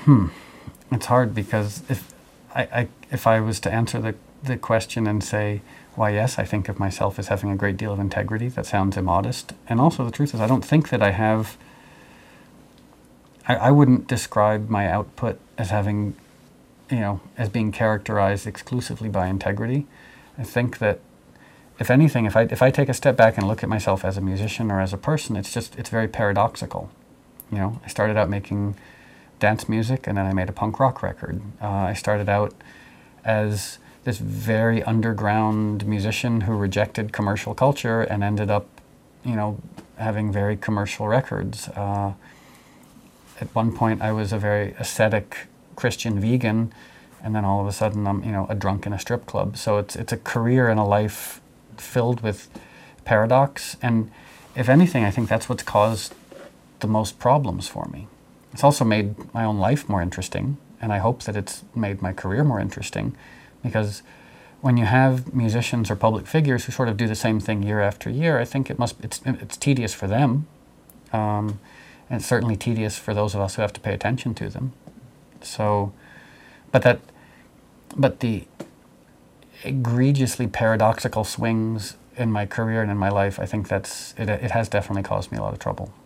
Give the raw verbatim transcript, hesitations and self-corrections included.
It's hard because if I, I if I was to answer the, the question and say, why, yes, I think of myself as having a great deal of integrity, that sounds immodest. And also the truth is I don't think that I have, I, I wouldn't describe my output as having, you know, as being characterized exclusively by integrity. I think that if anything, if I if I take a step back and look at myself as a musician or as a person, it's just, it's very paradoxical. You know, I started out making dance music and then I made a punk rock record. Uh, I started out as this very underground musician who rejected commercial culture and ended up, you know, having very commercial records. Uh, at one point I was a very ascetic Christian vegan, and then all of a sudden I'm, you know, a drunk in a strip club. So it's it's a career and a life filled with paradox, and if anything, I think that's what's caused the most problems for me. It's also made my own life more interesting, and I hope that it's made my career more interesting, because when you have musicians or public figures who sort of do the same thing year after year, I think it must it's it's tedious for them, um, and it's certainly tedious for those of us who have to pay attention to them. So, but that, but the egregiously paradoxical swings in my career and in my life, I think that's it. It has definitely caused me a lot of trouble.